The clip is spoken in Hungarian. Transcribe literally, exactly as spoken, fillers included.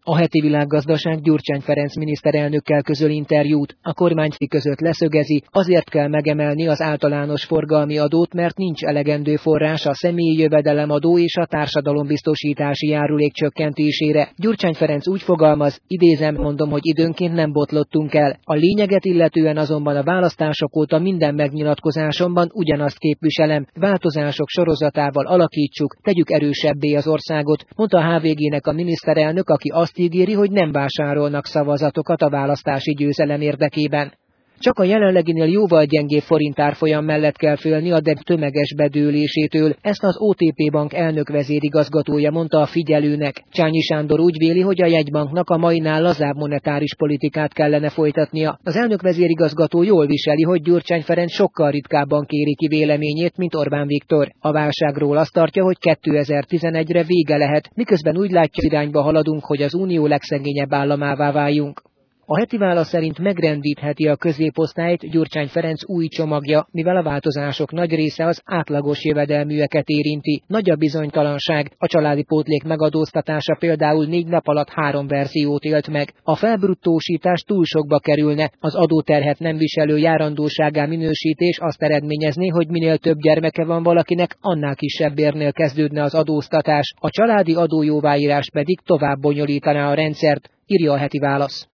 A Heti Világgazdaság Gyurcsány Ferenc miniszterelnökkel közöl interjút. A kormányfő között leszögezi, azért kell megemelni az általános forgalmi adót, mert nincs elegendő forrás a személyi jövedelemadó és a társadalombiztosítási járulék csökkentésére. Gyurcsány Ferenc úgy fogalmaz, idézem, mondom, hogy időnként nem botlottunk el. A lényeget illetően azonban a választások óta minden megnyilatkozásomban ugyanazt képviselem. Változások sorozatával alakítsuk, tegyük erősebbé az országot, mondta a há vé gének a miniszterelnök, aki azt ígéri, hogy nem vásárolnak szavazatokat a választási győzelem érdekében. Csak a jelenleginél jóval gyengébb forint árfolyam mellett kell félni a dé e bé tömeges bedőlésétől, ezt az o té pé Bank elnök vezérigazgatója mondta a Figyelőnek. Csányi Sándor úgy véli, hogy a jegybanknak a mainál lazább monetáris politikát kellene folytatnia. Az elnök vezérigazgató jól viseli, hogy Gyurcsány Ferenc sokkal ritkábban kéri ki véleményét, mint Orbán Viktor. A válságról azt tartja, hogy kétezer-tizenegyre vége lehet, miközben úgy látja, irányba haladunk, hogy az unió legszegényebb államává váljunk. A Heti Válasz szerint megrendítheti a középosztályt Gyurcsány Ferenc új csomagja, mivel a változások nagy része az átlagos jövedelműeket érinti. Nagy a bizonytalanság, a családi pótlék megadóztatása például négy nap alatt három verziót élt meg. A felbruttósítás túl sokba kerülne, az adóterhet nem viselő járandóságá minősítés azt eredményezné, hogy minél több gyermeke van valakinek, annál kisebb bérnél kezdődne az adóztatás, a családi adójóváírás pedig tovább bonyolítaná a rendszert, írja a Heti Válasz.